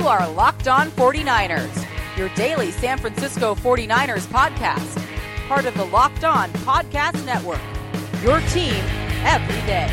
are Locked On 49ers, your daily San Francisco 49ers podcast. Part of the Locked On Podcast Network, your team every day.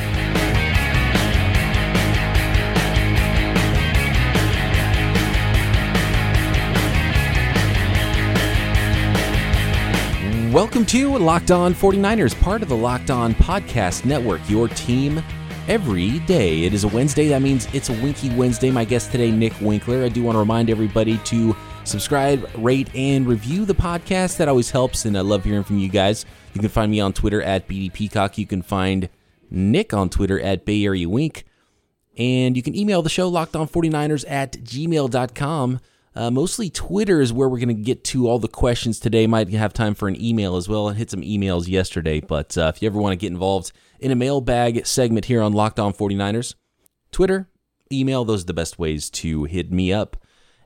Welcome to Locked On 49ers, part of the Locked On Podcast Network, your team every day. It is a Wednesday. That means it's a Winky Wednesday. My guest today, Nick Winkler. I do want to remind everybody to subscribe, rate, and review the podcast. That always helps, and I love hearing from you guys. You can find me on Twitter at BDPeacock. You can find Nick on Twitter at Bay Area Wink. And you can email the show, lockedon49ers at gmail.com. Mostly Twitter is where we're going to get to all the questions today. Might have time for an email as well. I hit some emails yesterday, but if you ever want to get involved in a mailbag segment here on Locked On 49ers, Twitter, email, those are the best ways to hit me up.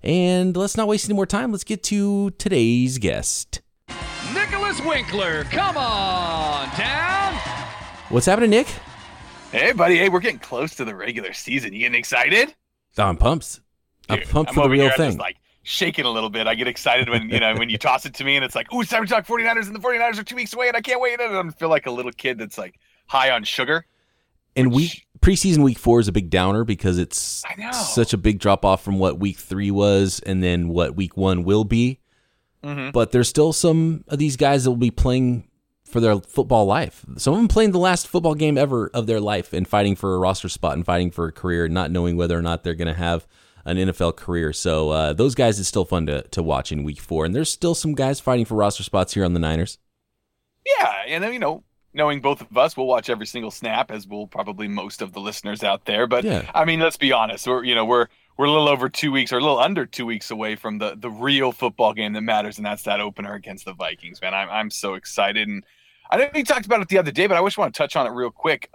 And let's not waste any more time. Let's get to today's guest. Nicholas Winkler, come on down. What's happening, Nick? Hey, buddy. Hey, we're getting close to the regular season. You getting excited? I'm pumped. I'm pumped for the real thing. I'm just shaking a little bit. I get excited when when you toss it to me and it's like, ooh, it's time to talk 49ers and the 49ers are 2 weeks away and I can't wait. And I feel like a little kid that's high on sugar. And preseason week 4 is a big downer because it's such a big drop off from what week 3 was and then what week 1 will be. Mm-hmm. But there's still some of these guys that will be playing for their football life. Some of them playing the last football game ever of their life and fighting for a roster spot and fighting for a career, not knowing whether or not they're going to have an NFL career. So those guys is still fun to watch in week 4. And there's still some guys fighting for roster spots here on the Niners. Yeah, and then, knowing both of us, we'll watch every single snap, as will probably most of the listeners out there. But yeah. I mean, let's be honest. We're a little over 2 weeks or a little under 2 weeks away from the real football game that matters, and that's that opener against the Vikings. Man, I'm so excited, and I know we talked about it the other day, but I just want to touch on it real quick.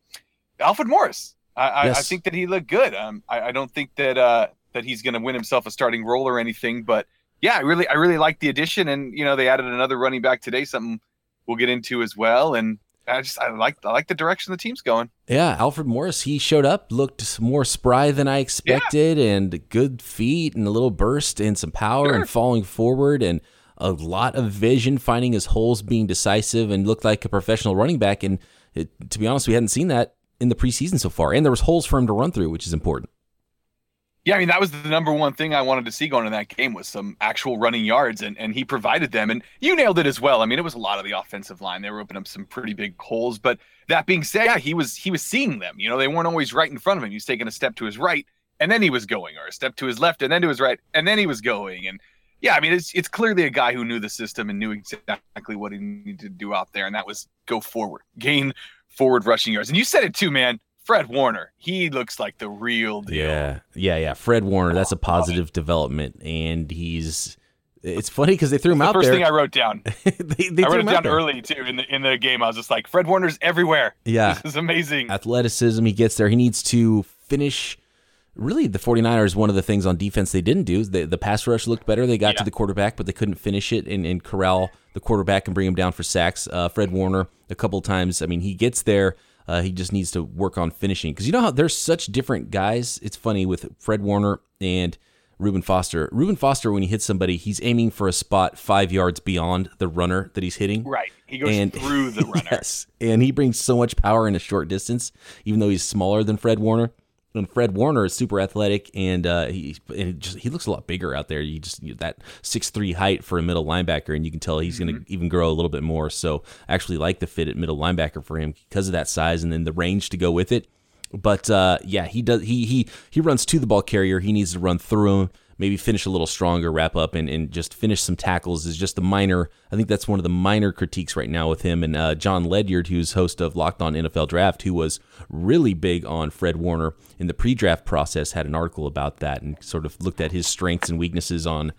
Alfred Morris, I think that he looked good. I don't think that he's going to win himself a starting role or anything, but yeah, I really like the addition, and they added another running back today, something we'll get into as well, and I like the direction the team's going. Yeah, Alfred Morris, he showed up, looked more spry than I expected, and good feet and a little burst and some power and falling forward and a lot of vision, finding his holes, being decisive, and looked like a professional running back. And to be honest, we hadn't seen that in the preseason so far, and there was holes for him to run through, which is important. Yeah, I mean, that was the number one thing I wanted to see going in that game was some actual running yards, and he provided them. And you nailed it as well. I mean, it was a lot of the offensive line. They were opening up some pretty big holes. But that being said, yeah, he was seeing them. They weren't always right in front of him. He was taking a step to his right, and then he was going, or a step to his left, and then to his right, and then he was going. And yeah, I mean, it's clearly a guy who knew the system and knew exactly what he needed to do out there, and that was go forward, gain forward rushing yards. And you said it too, man. Fred Warner, he looks like the real deal. Yeah. Fred Warner, that's a positive development, and it's funny because they threw him out there. The first thing I wrote down. I wrote it down early too in the game. I was just like, Fred Warner's everywhere. Yeah, this is amazing. Athleticism, he gets there. He needs to finish. Really, the 49ers, one of the things on defense they didn't do is the pass rush looked better. They got to the quarterback, but they couldn't finish it and corral the quarterback and bring him down for sacks. Fred Warner, a couple times, I mean, he gets there. He just needs to work on finishing. Because you know how there's such different guys? It's funny with Fred Warner and Reuben Foster. Reuben Foster, when he hits somebody, he's aiming for a spot 5 yards beyond the runner that he's hitting. Right. He goes through the runner. Yes. And he brings so much power in a short distance, even though he's smaller than Fred Warner. And Fred Warner is super athletic, and he looks a lot bigger out there. That 6'3" height for a middle linebacker, and you can tell he's going to even grow a little bit more. So I actually like the fit at middle linebacker for him because of that size and then the range to go with it. But he does. He runs to the ball carrier. He needs to run through him, maybe finish a little stronger, wrap up, and just finish some tackles is just the minor. I think that's one of the minor critiques right now with him. And John Ledyard, who's host of Locked On NFL Draft, who was really big on Fred Warner in the pre-draft process, had an article about that and sort of looked at his strengths and weaknesses on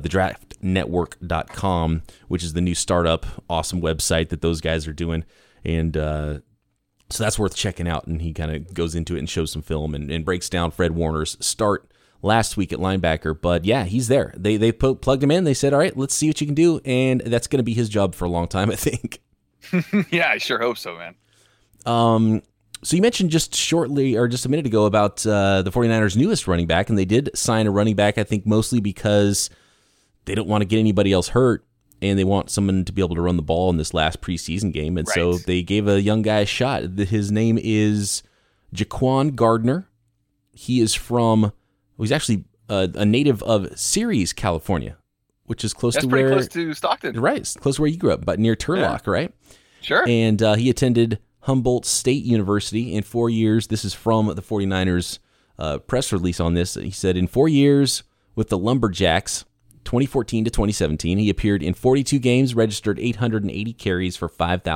thedraftnetwork.com, which is the new startup, awesome website that those guys are doing. And so that's worth checking out. And he kind of goes into it and shows some film and breaks down Fred Warner's start last week at linebacker. But yeah, he's there. They plugged him in. They said, all right, let's see what you can do. And that's going to be his job for a long time, I think. Yeah, I sure hope so, man. So you mentioned just shortly or just a minute ago about the 49ers' newest running back, and they did sign a running back, I think, mostly because they don't want to get anybody else hurt, and they want someone to be able to run the ball in this last preseason game. And so they gave a young guy a shot. His name is Jaquan Gardner. He's actually a native of Ceres, California, which is close close to Stockton. Right, it's close to where you grew up, but near Turlock, right? Sure. And he attended Humboldt State University in 4 years. This is from the 49ers press release on this. He said, in 4 years with the Lumberjacks, 2014 to 2017, he appeared in 42 games, registered 880 carries for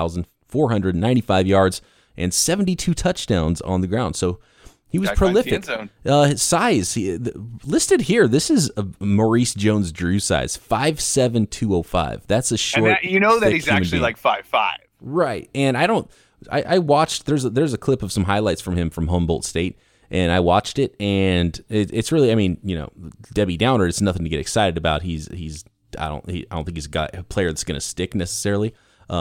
5,495 yards, and 72 touchdowns on the ground. So he was prolific. His size, listed here, this is a Maurice Jones-Drew size, 5'7", 205. That's a short, that he's actually like 5'5". Right. And I watched, there's a clip of some highlights from him from Humboldt State, and I watched it, and it's really, Debbie Downer, it's nothing to get excited about. I don't think he's a player that's going to stick necessarily.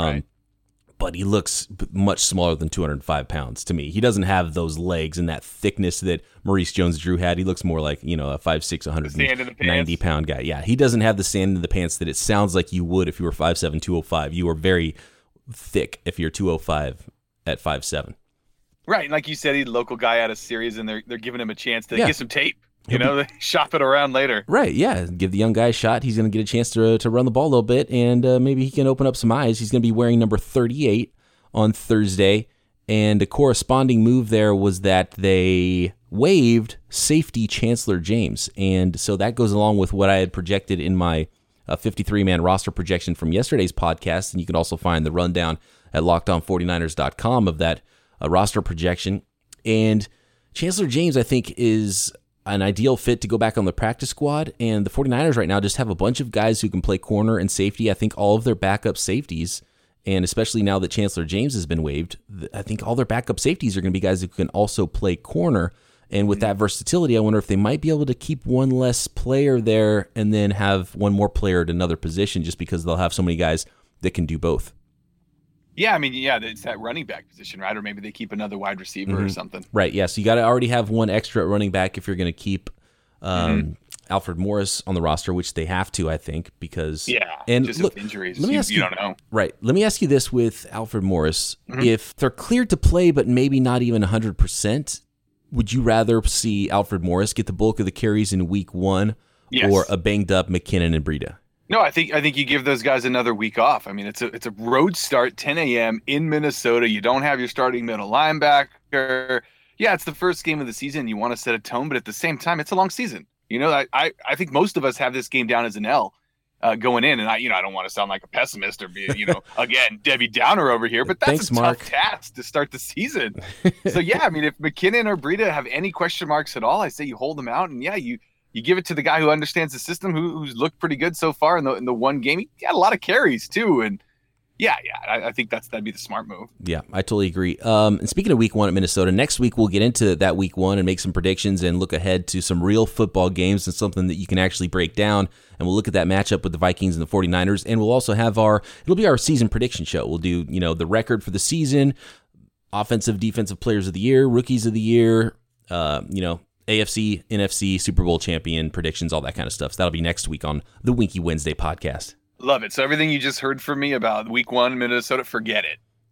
But he looks much smaller than 205 pounds to me. He doesn't have those legs and that thickness that Maurice Jones-Drew had. He looks more like, a 5'6", 190-pound guy. Yeah, he doesn't have the sand in the pants that it sounds like you would if you were 5'7", 205. You are very thick if you're 205 at 5'7". Right, like you said, he's a local guy out of Ceres, and they're giving him a chance to get some tape. They shop it around later. Right, yeah. Give the young guy a shot. He's going to get a chance to run the ball a little bit, and maybe he can open up some eyes. He's going to be wearing number 38 on Thursday, and a corresponding move there was that they waived safety Chancellor James, and so that goes along with what I had projected in my 53-man roster projection from yesterday's podcast, and you can also find the rundown at LockedOn49ers.com of that roster projection. And Chancellor James, I think, is an ideal fit to go back on the practice squad, and the 49ers right now just have a bunch of guys who can play corner and safety. I think all of their backup safeties, and especially now that Chancellor James has been waived, I think all their backup safeties are going to be guys who can also play corner. And with that versatility, I wonder if they might be able to keep one less player there and then have one more player at another position, just because they'll have so many guys that can do both. Yeah, it's that running back position, right? Or maybe they keep another wide receiver or something. Right, yeah. So you got to already have one extra at running back if you're going to keep Alfred Morris on the roster, which they have to, I think, because... Yeah, and just with injuries, you don't know. Right. Let me ask you this with Alfred Morris. If they're cleared to play, but maybe not even 100%, would you rather see Alfred Morris get the bulk of the carries in week 1 or a banged-up McKinnon and Breida? No, I think you give those guys another week off. It's a road start, 10 a.m. in Minnesota. You don't have your starting middle linebacker. Yeah, it's the first game of the season. You want to set a tone, but at the same time, it's a long season. I think most of us have this game down as an L going in, and I don't want to sound like a pessimist or be again Debbie Downer over here, but that's a tough task to start the season. So yeah, if McKinnon or Breida have any question marks at all, I say you hold them out, and you give it to the guy who understands the system, who's looked pretty good so far in the one game. He had a lot of carries too, and I think that'd be the smart move. Yeah, I totally agree. And speaking of week 1 at Minnesota, next week we'll get into that week 1 and make some predictions and look ahead to some real football games and something that you can actually break down. And we'll look at that matchup with the Vikings and the 49ers, and we'll also have it'll be our season prediction show. We'll do, the record for the season, offensive, defensive players of the year, rookies of the year, AFC, NFC, Super Bowl champion predictions, all that kind of stuff. So that'll be next week on the Winky Wednesday podcast. Love it. So everything you just heard from me about week 1 Minnesota, forget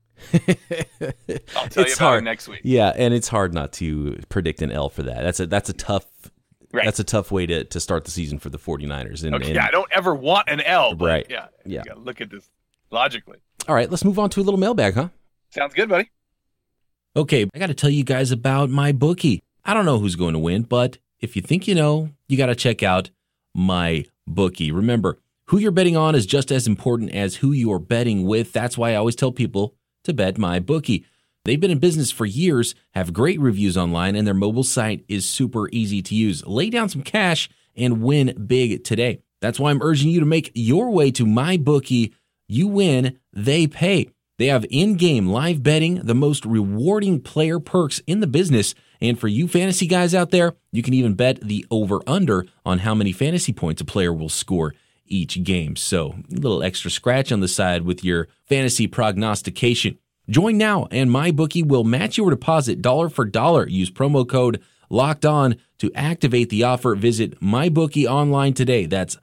it. I'll tell you about it next week. Yeah, and it's hard not to predict an L for that. That's a tough way to start the season for the 49ers. And I don't ever want an L. But right. Yeah. You gotta look at this logically. All right, let's move on to a little mailbag, huh? Sounds good, buddy. Okay, I got to tell you guys about MyBookie. I don't know who's going to win, but if you think you know, you got to check out MyBookie. Remember, who you're betting on is just as important as who you're betting with. That's why I always tell people to bet MyBookie. They've been in business for years, have great reviews online, and their mobile site is super easy to use. Lay down some cash and win big today. That's why I'm urging you to make your way to MyBookie. You win, they pay. They have in-game live betting, the most rewarding player perks in the business. And for you fantasy guys out there, you can even bet the over-under on how many fantasy points a player will score each game. So a little extra scratch on the side with your fantasy prognostication. Join now, and MyBookie will match your deposit dollar for dollar. Use promo code Locked On to activate the offer. Visit MyBookie online today. That's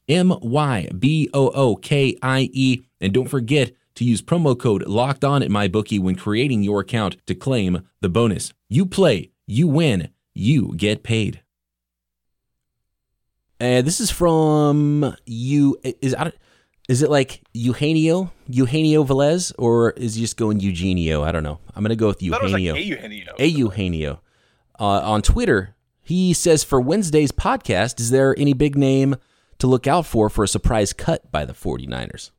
MyBookie. And don't forget to use promo code Locked On at MyBookie when creating your account to claim the bonus. You play, you win, you get paid. This is from you. Is it like Eugenio Velez, or is he just going Eugenio? I don't know. I'm going to go with Eugenio. Eugenio. On Twitter, he says, for Wednesday's podcast, is there any big name to look out for a surprise cut by the 49ers?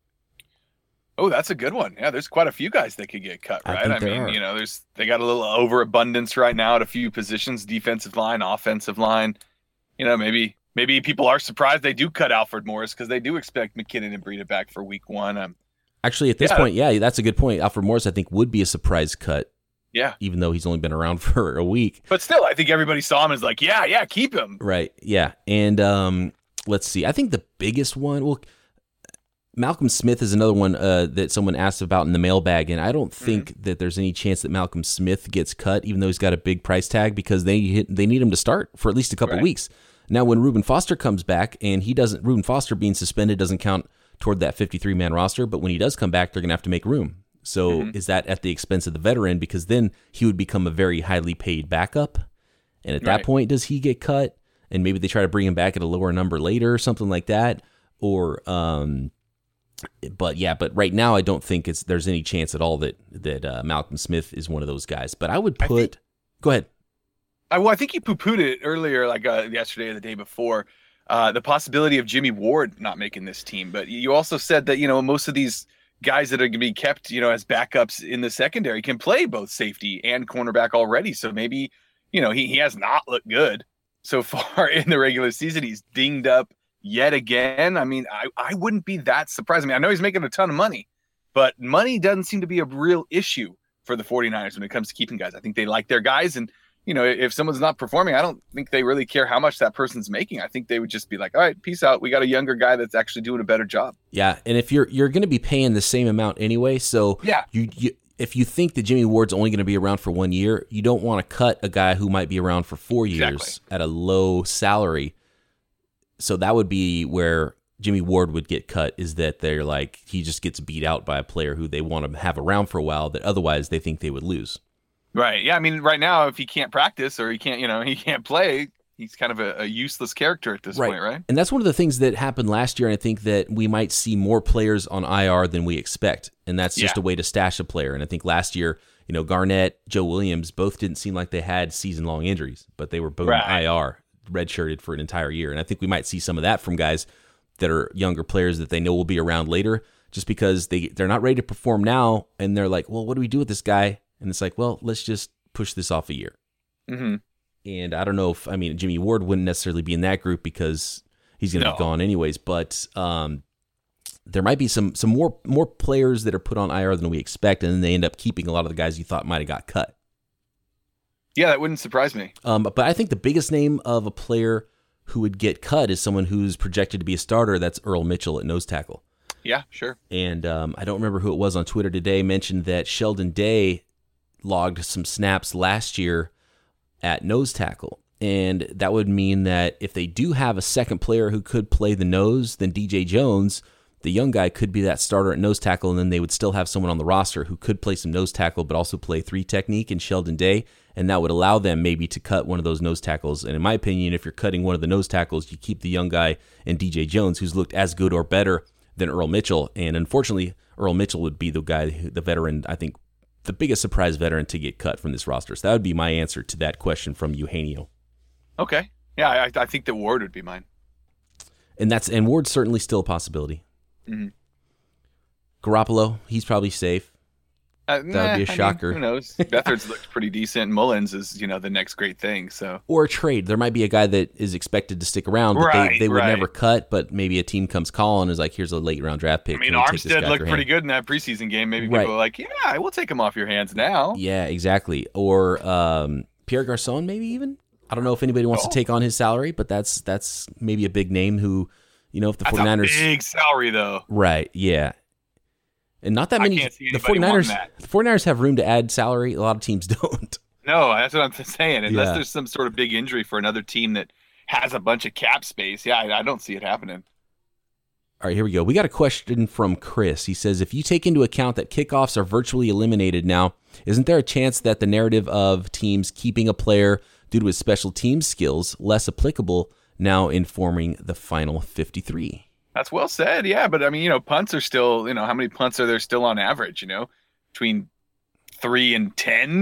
Oh, that's a good one. Yeah, there's quite a few guys that could get cut, right? I mean, they got a little overabundance right now at a few positions, defensive line, offensive line. Maybe people are surprised they do cut Alfred Morris because they do expect McKinnon and Breida back for week 1. Actually, at this point, that's a good point. Alfred Morris, I think, would be a surprise cut. Yeah. Even though he's only been around for a week. But still, I think everybody saw him as like, yeah, keep him. Right, yeah. And let's see. I think the biggest one, Malcolm Smith is another one that someone asked about in the mailbag, and I don't think that there's any chance that Malcolm Smith gets cut, even though he's got a big price tag, because they need him to start for at least a couple weeks. Now, when Reuben Foster comes back, and Reuben Foster being suspended doesn't count toward that 53-man roster, but when he does come back, they're going to have to make room. So is that at the expense of the veteran? Because then he would become a very highly paid backup. And at that point, does he get cut? And maybe they try to bring him back at a lower number later or something like that. Or, but right now I don't think there's any chance at all that Malcolm Smith is one of those guys. But I would put, go ahead. I think you poo-pooed it earlier, like yesterday or the day before, the possibility of Jimmy Ward not making this team. But you also said that, most of these guys that are going to be kept, as backups in the secondary can play both safety and cornerback already. So maybe, he has not looked good so far in the regular season. He's dinged up yet again. I mean, I wouldn't be that surprised. I mean, I know he's making a ton of money, but money doesn't seem to be a real issue for the 49ers when it comes to keeping guys. I think they like their guys, and if someone's not performing, I don't think they really care how much that person's making. I think they would just be like, all right, peace out. We got a younger guy that's actually doing a better job. Yeah, and if you're going to be paying the same amount anyway, so if you think that Jimmy Ward's only going to be around for 1 year, you don't want to cut a guy who might be around for 4 years at a low salary. So that would be where Jimmy Ward would get cut, is that they're like, he just gets beat out by a player who they want to have around for a while that otherwise they think they would lose. Right. Yeah. I mean, right now, if he can't practice or he can't play, he's kind of a useless character at this point, right? And that's one of the things that happened last year. And I think that we might see more players on IR than we expect. And that's just a way to stash a player. And I think last year, Garnett, Joe Williams, both didn't seem like they had season-long injuries, but they were both IR, redshirted for an entire year. And I think we might see some of that from guys that are younger players that they know will be around later, just because they're not ready to perform now. And they're like, well, what do we do with this guy? And it's like, well, let's just push this off a year. Mm-hmm. And I don't know Jimmy Ward wouldn't necessarily be in that group because he's going to be gone anyways. But there might be some more players that are put on IR than we expect, and then they end up keeping a lot of the guys you thought might have got cut. Yeah, that wouldn't surprise me. But I think the biggest name of a player who would get cut is someone who's projected to be a starter. That's Earl Mitchell at nose tackle. Yeah, sure. And I don't remember who it was on Twitter today mentioned that Sheldon Day logged some snaps last year at nose tackle. And that would mean that if they do have a second player who could play the nose, then DJ Jones, the young guy, could be that starter at nose tackle, and then they would still have someone on the roster who could play some nose tackle but also play 3 technique in Sheldon Day, and that would allow them maybe to cut one of those nose tackles. And in my opinion, if you're cutting one of the nose tackles, you keep the young guy and DJ Jones, who's looked as good or better than Earl Mitchell. And unfortunately, Earl Mitchell would be the guy, the veteran, I think, the biggest surprise veteran to get cut from this roster. So that would be my answer to that question from Eugenio. Okay. Yeah, I think that Ward would be mine. And Ward's certainly still a possibility. Mm-hmm. Garoppolo, he's probably safe. That would be a shocker. Who knows? Beathard's looked pretty decent. Mullins is, the next great thing. So, or a trade. There might be a guy that is expected to stick around, but they would never cut. But maybe a team comes calling and is like, "Here's a late round draft pick." Armstead looked pretty good in that preseason game. Maybe people are like, "Yeah, we'll take him off your hands now." Yeah, exactly. Or Pierre Garçon, maybe even. I don't know if anybody wants to take on his salary, but that's maybe a big name who, if the 49ers... That's a big salary, though. Right, yeah. And not that many. The 49ers have room to add salary. A lot of teams don't. No, that's what I'm saying. Unless there's some sort of big injury for another team that has a bunch of cap space. Yeah, I don't see it happening. All right, here we go. We got a question from Chris. He says, if you take into account that kickoffs are virtually eliminated now, isn't there a chance that the narrative of teams keeping a player due to his special team skills less applicable now in forming the final 53? That's well said, yeah. But, I mean, punts are still, how many punts are there still on average, between 3 and 10,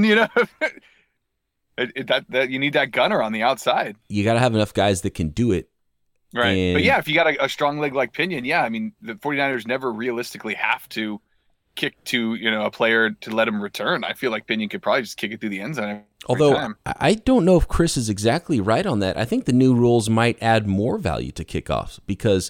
that you need that gunner on the outside. You got to have enough guys that can do it. Right. But, yeah, if you got a strong leg like Pinion, yeah, I mean, the 49ers never realistically have to kick to, a player to let him return. I feel like Pinion could probably just kick it through the end zone. Although I don't know if Chris is exactly right on that. I think the new rules might add more value to kickoffs because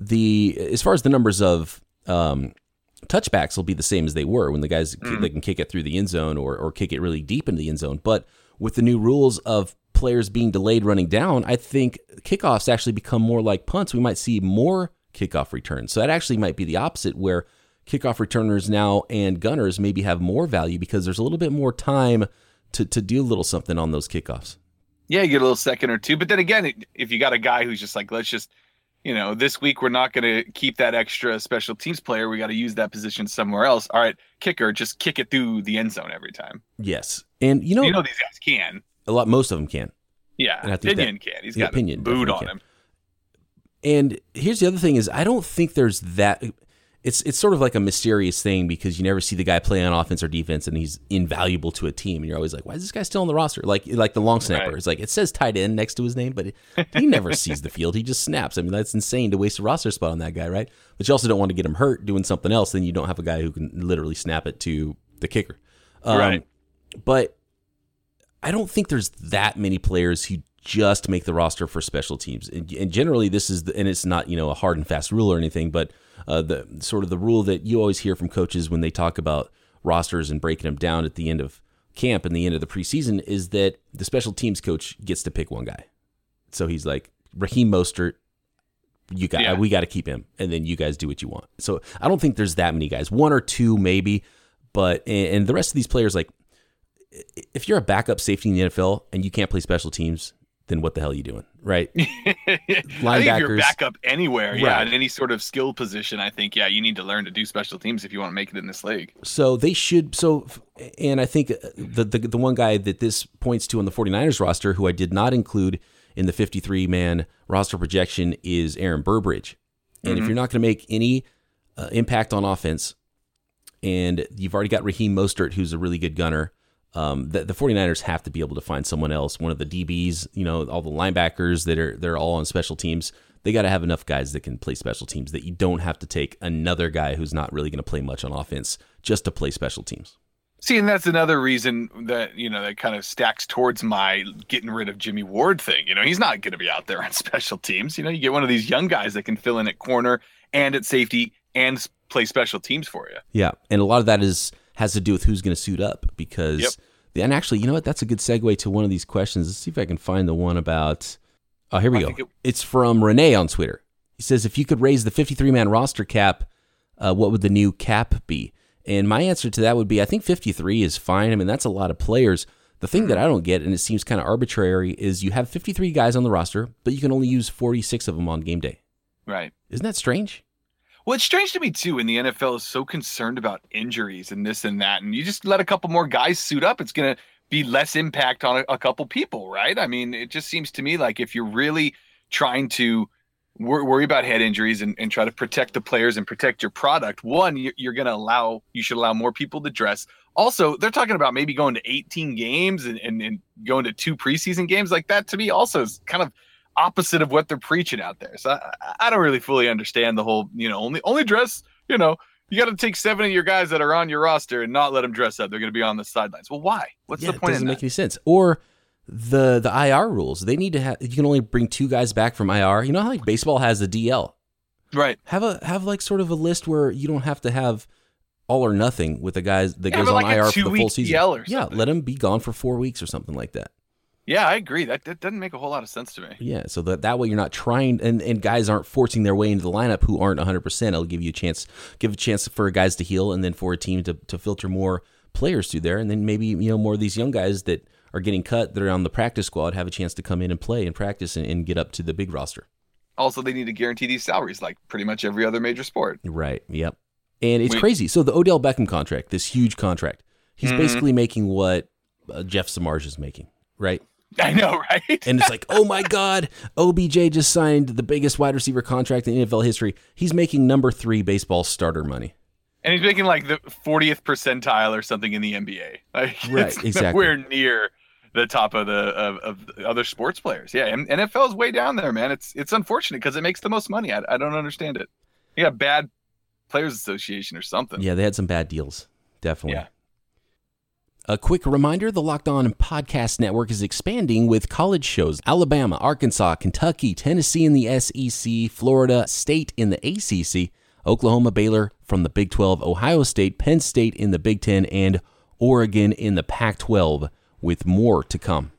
as far as the numbers of touchbacks will be the same as they were when the guys they can kick it through the end zone or kick it really deep into the end zone. But with the new rules of players being delayed running down, I think kickoffs actually become more like punts. We might see more kickoff returns. So that actually might be the opposite, where kickoff returners now and gunners maybe have more value because there's a little bit more time to do a little something on those kickoffs. Yeah, you get a little second or two. But then again, if you got a guy who's just like, let's just, this week we're not going to keep that extra special teams player. We got to use that position somewhere else. All right, kicker, just kick it through the end zone every time. Yes. And these guys can. Most of them can. Yeah, and Pinion can. He's got a boot on him. And here's the other thing is I don't think there's that. It's sort of like a mysterious thing because you never see the guy play on offense or defense and he's invaluable to a team. And you're always like, why is this guy still on the roster? Like the long snapper. Right. It's like, it says tight end next to his name, but he never sees the field. He just snaps. I mean, that's insane to waste a roster spot on that guy, right? But you also don't want to get him hurt doing something else. Then you don't have a guy who can literally snap it to the kicker. Right. But I don't think there's that many players who just make the roster for special teams. And generally this is, and it's not, a hard and fast rule or anything, but the sort of the rule that you always hear from coaches when they talk about rosters and breaking them down at the end of camp and the end of the preseason is that the special teams coach gets to pick one guy. So he's like, Raheem Mostert, we got to keep him, and then you guys do what you want. So I don't think there's that many guys, one or two maybe, but and the rest of these players, like if you're a backup safety in the NFL and you can't play special teams, then what the hell are you doing, right? Linebackers. I think if you're backup anywhere, right. In any sort of skill position, I think, you need to learn to do special teams if you want to make it in this league. So they should. And I think the one guy that this points to on the 49ers roster, who I did not include in the 53-man roster projection, is Aaron Burbridge. And if you're not going to make any impact on offense, and you've already got Raheem Mostert, who's a really good gunner, the 49ers have to be able to find someone else, one of the DBs, all the linebackers they're all on special teams. They got to have enough guys that can play special teams that you don't have to take another guy who's not really going to play much on offense just to play special teams. See, and that's another reason that, that kind of stacks towards my getting rid of Jimmy Ward thing. He's not going to be out there on special teams. You get one of these young guys that can fill in at corner and at safety and play special teams for you. Yeah, and a lot of that has to do with who's going to suit up because and actually, you know what? That's a good segue to one of these questions. Let's see if I can find the one about. Oh, here we go. It's from Renee on Twitter. He says, if you could raise the 53-man roster cap, what would the new cap be? And my answer to that would be, I think 53 is fine. I mean, that's a lot of players. The thing that I don't get, and it seems kind of arbitrary, is you have 53 guys on the roster, but you can only use 46 of them on game day. Right. Isn't that strange? Well, it's strange to me, too, when the NFL is so concerned about injuries and this and that, and you just let a couple more guys suit up, it's going to be less impact on a couple people, right? I mean, it just seems to me like if you're really trying to worry about head injuries and try to protect the players and protect your product, one, you should allow more people to dress. Also, they're talking about maybe going to 18 games and going to 2 preseason games. Like that, to me, also is kind of opposite of what they're preaching out there. So I don't really fully understand the whole, only dress, you got to take 7 of your guys that are on your roster and not let them dress up. They're going to be on the sidelines. Well, why? What's the point? It doesn't make any sense. Or the IR rules. They need to have, you can only bring 2 guys back from IR. You know how like baseball has the DL? Right. Have like sort of a list where you don't have to have all or nothing with the guys that goes on IR for the full season. Or let them be gone for 4 weeks or something like that. Yeah, I agree. That doesn't make a whole lot of sense to me. Yeah, so that way you're not trying, and guys aren't forcing their way into the lineup who aren't 100%. It'll give you a chance for guys to heal, and then for a team to filter more players through there, and then maybe more of these young guys that are getting cut that are on the practice squad have a chance to come in and play and practice and get up to the big roster. Also, they need to guarantee these salaries like pretty much every other major sport. Right, yep. And it's crazy. So the Odell Beckham contract, this huge contract, he's basically making what Jeff Samardzija is making, right? I know, right? And it's like, oh my God, OBJ just signed the biggest wide receiver contract in NFL history. He's making number 3 baseball starter money. And he's making like the 40th percentile or something in the NBA. Like, right, exactly. Nowhere near the top of the other sports players. Yeah, and NFL is way down there, man. It's unfortunate because it makes the most money. I don't understand it. You got bad Players Association or something. Yeah, they had some bad deals. Definitely. Yeah. A quick reminder, the Locked On Podcast Network is expanding with college shows. Alabama, Arkansas, Kentucky, Tennessee in the SEC, Florida State in the ACC, Oklahoma, Baylor from the Big 12, Ohio State, Penn State in the Big 10, and Oregon in the Pac-12, with more to come.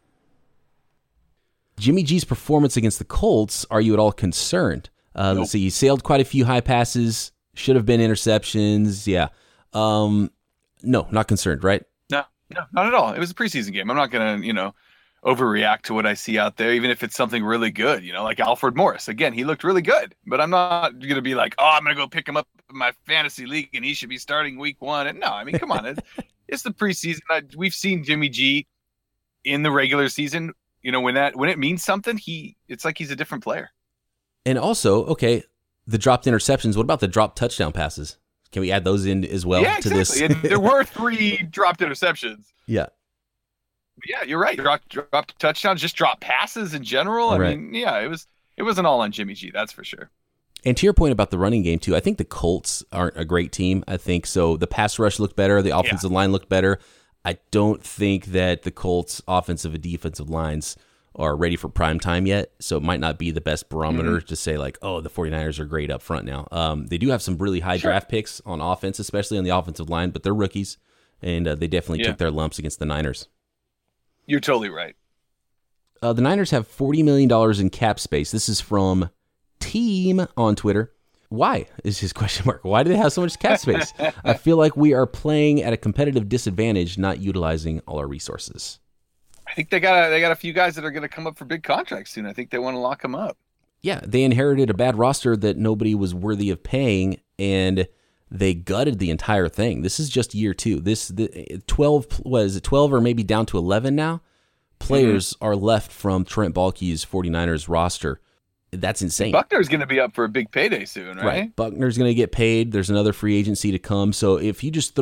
Jimmy G's performance against the Colts, are you at all concerned? Nope. Let's see, he sailed quite a few high passes, should have been interceptions, yeah. No, not concerned, right? No, not at all. It was a preseason game. I'm not going to, overreact to what I see out there, even if it's something really good, like Alfred Morris. Again, he looked really good, but I'm not going to be like, oh, I'm going to go pick him up in my fantasy league and he should be starting week 1. And no, I mean, come on. It's the preseason. We've seen Jimmy G in the regular season. When it means something, it's like he's a different player. And also, okay, the dropped interceptions. What about the dropped touchdown passes? Can we add those in as well to this? And there were 3 dropped interceptions. Yeah. Yeah, you're right. Dropped touchdowns, just dropped passes in general. Right. I mean, yeah, it wasn't all on Jimmy G, that's for sure. And to your point about the running game, too, I think the Colts aren't a great team. I think so. The pass rush looked better. The offensive line looked better. I don't think that the Colts' offensive and defensive lines are ready for prime time yet, so it might not be the best barometer to say like, oh, the 49ers are great up front now. They do have some really high draft picks on offense, especially on the offensive line, but they're rookies, and they definitely took their lumps against the Niners. You're totally right. The Niners have $40 million in cap space. This is from Team on Twitter. Why is his question mark? Why do they have so much cap space? I feel like we are playing at a competitive disadvantage, not utilizing all our resources. I think they got a few guys that are going to come up for big contracts soon. I think they want to lock them up. Yeah, they inherited a bad roster that nobody was worthy of paying, and they gutted the entire thing. This is just year 2. The 12 or maybe down to 11 now? Players are left from Trent Baalke's 49ers roster. That's insane. Buckner's going to be up for a big payday soon, right? Buckner's going to get paid. There's another free agency to come. So if you just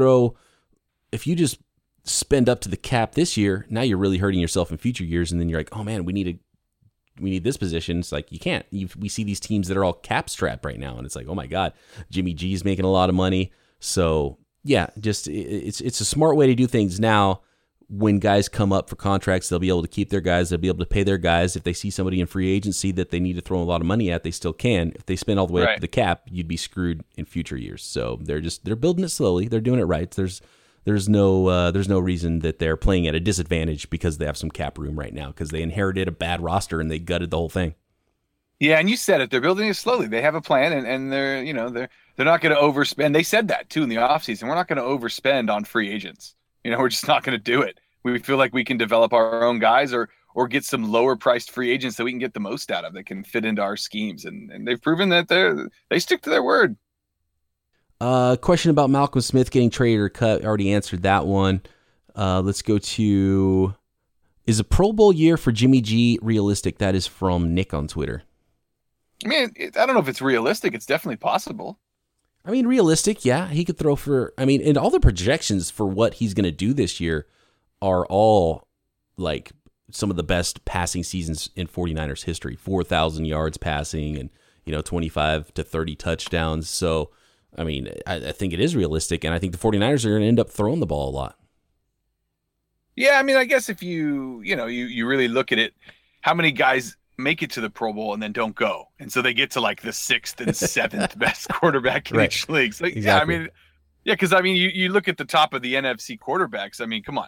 spend up to the cap this year, now you're really hurting yourself in future years, and then you're like, oh man, we need this position. It's like, you can't. We see these teams that are all cap strapped right now, and it's like, oh my God, Jimmy G's making a lot of money. So yeah, just it's a smart way to do things now. When guys come up for contracts, they'll be able to keep their guys. They'll be able to pay their guys. If they see somebody in free agency that they need to throw a lot of money at, they still can. If they spend all the way up to the cap, you'd be screwed in future years. So they're building it slowly. They're doing it right. There's no reason that they're playing at a disadvantage because they have some cap room right now, because they inherited a bad roster and they gutted the whole thing. Yeah, and you said it. They're building it slowly. They have a plan, and they're not going to overspend. They said that too in the offseason. We're not going to overspend on free agents. We're just not going to do it. We feel like we can develop our own guys or get some lower priced free agents that we can get the most out of that can fit into our schemes. And they've proven that they stick to their word. Question about Malcolm Smith getting traded or cut. Already answered that one. Let's go to, is a Pro Bowl year for Jimmy G realistic? That is from Nick on Twitter. I mean, I don't know if it's realistic. It's definitely possible. I mean, realistic, yeah. He could throw for, and all the projections for what he's going to do this year are all like some of the best passing seasons in 49ers history. 4,000 yards passing and, 25 to 30 touchdowns. So, I think it is realistic, and I think the 49ers are going to end up throwing the ball a lot. Yeah, I guess if you really look at it, how many guys make it to the Pro Bowl and then don't go, and so they get to like the 6th and 7th best quarterback in each league. So, exactly. because you look at the top of the NFC quarterbacks. Come on,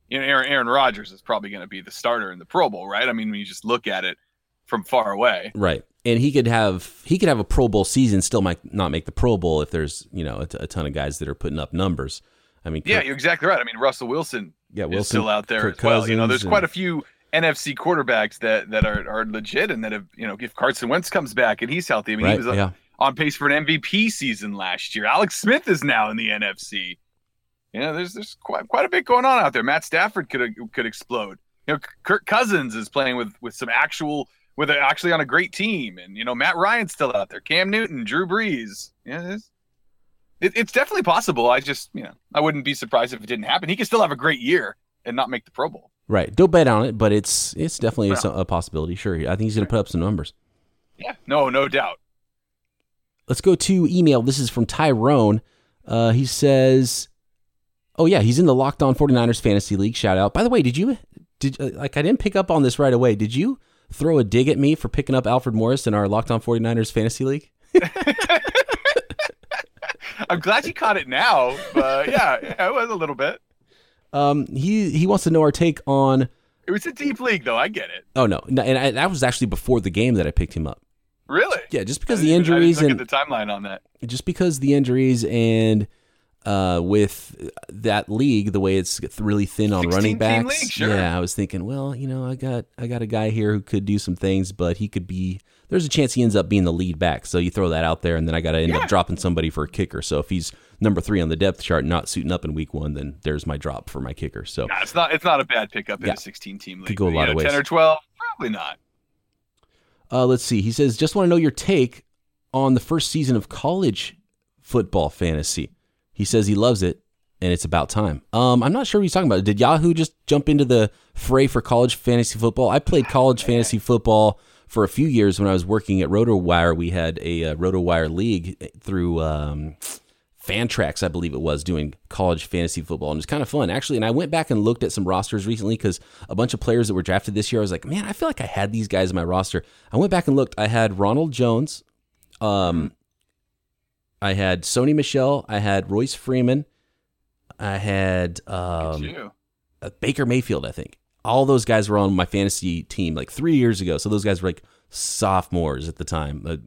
Aaron Rodgers is probably going to be the starter in the Pro Bowl, right? I mean, when you just look at it from far away. Right. And he could have a Pro Bowl season, still might not make the Pro Bowl if there's, a ton of guys that are putting up numbers. I mean, you're exactly right. I mean, Russell Wilson is still out there as well. There's quite a few NFC quarterbacks that are legit and that have, if Carson Wentz comes back and he's healthy. I mean, he was on pace for an MVP season last year. Alex Smith is now in the NFC. There's quite a bit going on out there. Matt Stafford could explode. Kirk Cousins is playing actually on a great team, and Matt Ryan's still out there. Cam Newton, Drew Brees. It's definitely possible. I just I wouldn't be surprised if it didn't happen. He could still have a great year and not make the Pro Bowl. Right. Don't bet on it, but it's definitely a possibility. Sure. I think he's going to put up some numbers. Yeah. No doubt. Let's go to email. This is from Tyrone. He says, "Oh yeah, he's in the Locked On 49ers Fantasy League. Shout out. By the way, I didn't pick up on this right away. Did you throw a dig at me for picking up Alfred Morris in our Locked On 49ers Fantasy League?" I'm glad you caught it now, but yeah, it was a little bit. He wants to know our take on. It was a deep league, though. I get it. Oh no, and that was actually before the game that I picked him up. Really? Yeah, just because the injuries and the timeline on that. Just because the injuries and with that league, the way it's really thin on running backs. League, sure. Yeah, I was thinking, well, I got a guy here who could do some things, but he could be. There's a chance he ends up being the lead back. So you throw that out there, and then I got to end up dropping somebody for a kicker. So if he's number 3 on the depth chart, not suiting up in week 1, then there's my drop for my kicker. So it's not a bad pickup in a 16-team league. Could go a lot of ways. 10 or 12, probably not. Let's see. He says, just want to know your take on the first season of college football fantasy. He says he loves it, and it's about time. I'm not sure what he's talking about. Did Yahoo just jump into the fray for college fantasy football? I played college fantasy football for a few years when I was working at RotoWire. We had a RotoWire league through Fantrax, I believe it was, doing college fantasy football. And it was kind of fun, actually. And I went back and looked at some rosters recently because a bunch of players that were drafted this year, I was like, man, I feel like I had these guys in my roster. I went back and looked. I had Ronald Jones. I had Sony Michel. I had Royce Freeman. I had Baker Mayfield, I think. All those guys were on my fantasy team like 3 years ago. So those guys were like sophomores at the time.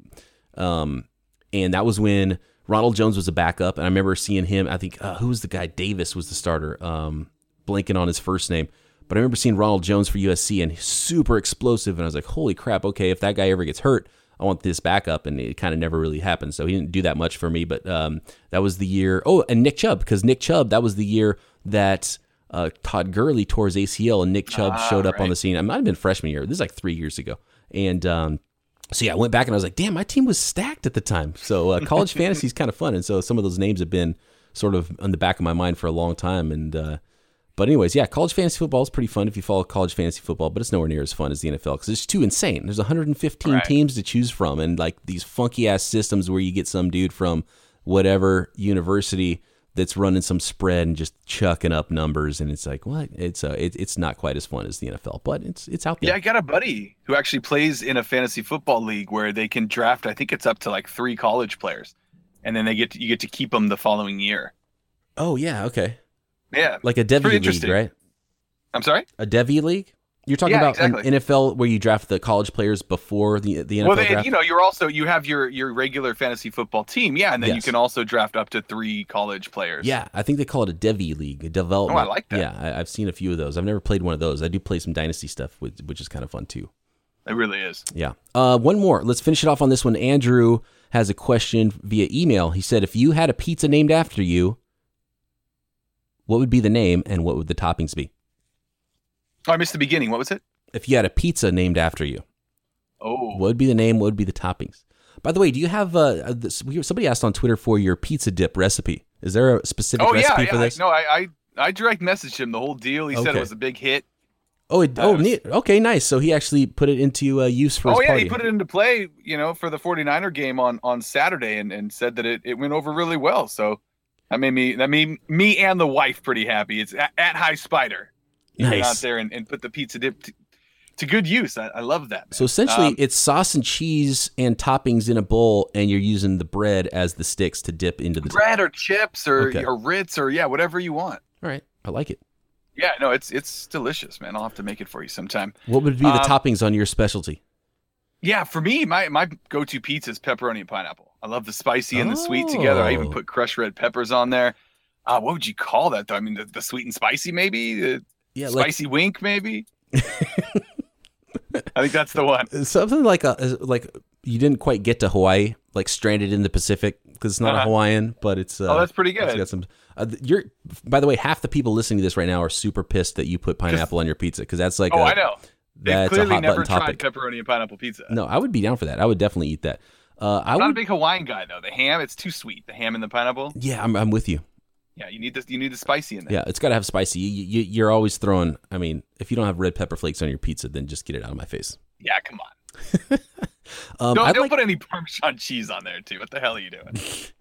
And that was when Ronald Jones was a backup. And I remember seeing him. I think, who was the guy? Davis was the starter. Blanking on his first name. But I remember seeing Ronald Jones for USC and super explosive. And I was like, holy crap. Okay, if that guy ever gets hurt, I want this backup. And it kind of never really happened. So he didn't do that much for me. But that was the year. Oh, and Nick Chubb. Because Nick Chubb, that was the year that Todd Gurley tore his ACL and Nick Chubb showed up on the scene. It might have been freshman year. This is like 3 years ago. And so yeah, I went back and I was like, damn, my team was stacked at the time. So college fantasy is kind of fun. And so some of those names have been sort of on the back of my mind for a long time. And but anyways, yeah, college fantasy football is pretty fun if you follow college fantasy football, but it's nowhere near as fun as the NFL because it's too insane. There's 115 teams to choose from and like these funky ass systems where you get some dude from whatever university that's running some spread and just chucking up numbers, and it's like, what? It's not quite as fun as the NFL, but it's out there. Yeah, I got a buddy who actually plays in a fantasy football league where they can draft. I think it's up to like 3 college players, and then you get to keep them the following year. Oh yeah, okay. Yeah, like a Devy league, right? I'm sorry, a Devy league. You're talking about exactly. An NFL where you draft the college players before the NFL draft? Well, you have your regular fantasy football team, and then you can also draft up to 3 college players. Yeah, I think they call it a Devy league, a development. Oh, I like that. Yeah, I've seen a few of those. I've never played one of those. I do play some Dynasty stuff, which is kind of fun too. It really is. Yeah. One more. Let's finish it off on this one. Andrew has a question via email. He said, if you had a pizza named after you, what would be the name and what would the toppings be? Oh, I missed the beginning. What was it? If you had a pizza named after you, what would be the name? What would be the toppings? By the way, do you have somebody asked on Twitter for your pizza dip recipe? Is there a specific recipe for this? No, I direct messaged him the whole deal. He said it was a big hit. Neat. Okay, nice. So he actually put it into use for his party. He put it into play, for the 49er game on Saturday and said that it went over really well. So that made me and the wife pretty happy. It's at High Spider. Nice. Get out there and put the pizza dip to good use. I love that, man. So essentially, it's sauce and cheese and toppings in a bowl, and you're using the bread as the sticks to dip into the bread or chips or Ritz or whatever you want. All right, I like it. Yeah, no, it's delicious, man. I'll have to make it for you sometime. What would be the toppings on your specialty? Yeah, for me, my go-to pizza is pepperoni and pineapple. I love the spicy and the sweet together. I even put crushed red peppers on there. What would you call that, though? I mean, the sweet and spicy, maybe? Spicy wink, maybe? I think that's the one. Something like you didn't quite get to Hawaii, like Stranded in the Pacific, because it's not a Hawaiian, but it's... that's pretty good. It's got some... by the way, half the people listening to this right now are super pissed that you put pineapple on your pizza, because that's like I know. They've clearly never tried topic. pepperoni and pineapple pizza. No, I would be down for that. I would definitely eat that. I'm not a big Hawaiian guy, though. The ham, it's too sweet. The ham and the pineapple. Yeah, I'm with you. Yeah, you need the spicy in there. Yeah, it's got to have spicy. You're always throwing... I mean, if you don't have red pepper flakes on your pizza, then just get it out of my face. Yeah, come on. Don't put any Parmesan cheese on there, too. What the hell are you doing?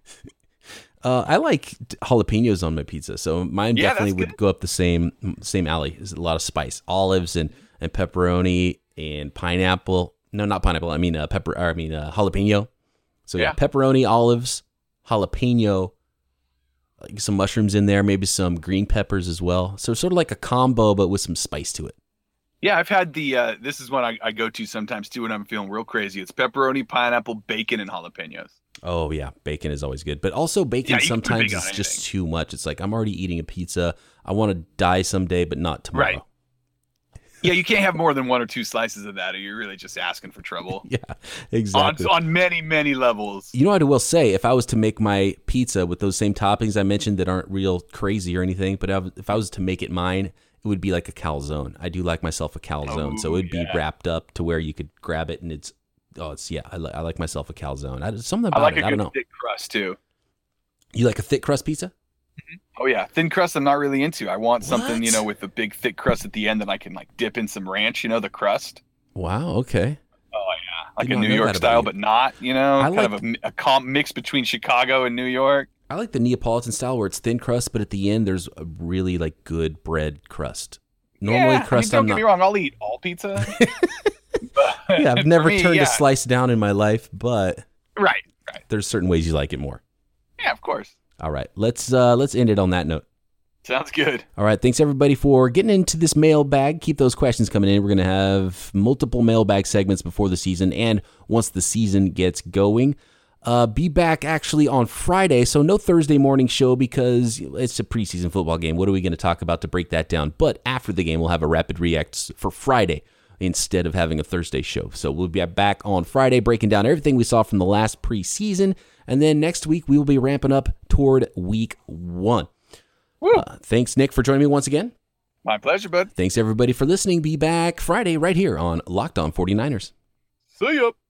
I like jalapenos on my pizza, so mine definitely would go up the same alley. There's a lot of spice, olives and pepperoni and pineapple. No, not pineapple. I mean jalapeno. So pepperoni, olives, jalapeno, like some mushrooms in there, maybe some green peppers as well. So sort of like a combo, but with some spice to it. Yeah, I've had this is one I go to sometimes too when I'm feeling real crazy. It's pepperoni, pineapple, bacon, and jalapenos. Oh, yeah. Bacon is always good. But also bacon sometimes is just too much. It's like, I'm already eating a pizza. I want to die someday, but not tomorrow. Right. Yeah, you can't have more than 1 or 2 slices of that, or you're really just asking for trouble. Yeah, exactly. On many, many levels. You know what I will say? If I was to make my pizza with those same toppings I mentioned that aren't real crazy or anything, but if I was to make it mine, it would be like a calzone. I do like myself a calzone, so it would be wrapped up to where you could grab it, and I like myself a calzone. Something about it. I don't know. Thick crust too. You like a thick crust pizza? Oh yeah, thin crust I'm not really into. I want something, with a big thick crust at the end that I can like dip in some ranch, the crust. Wow, okay. Oh yeah, like a New York style, but not, kind of a comp mix between Chicago and New York. I like the Neapolitan style where it's thin crust, but at the end there's a really like good bread crust. Normally crust, don't get me wrong, I'll eat all pizza. Yeah, I've never turned a slice down in my life, but right. There's certain ways you like it more. Yeah, of course. All right, let's end it on that note. Sounds good. All right, thanks everybody for getting into this mailbag. Keep those questions coming in. We're going to have multiple mailbag segments before the season and once the season gets going. Be back actually on Friday, so no Thursday morning show because it's a preseason football game. What are we going to talk about to break that down? But after the game, we'll have a Rapid React for Friday instead of having a Thursday show. So we'll be back on Friday breaking down everything we saw from the last preseason. And then next week, we will be ramping up toward week 1. Thanks, Nick, for joining me once again. My pleasure, bud. Thanks, everybody, for listening. Be back Friday right here on Locked On 49ers. See ya.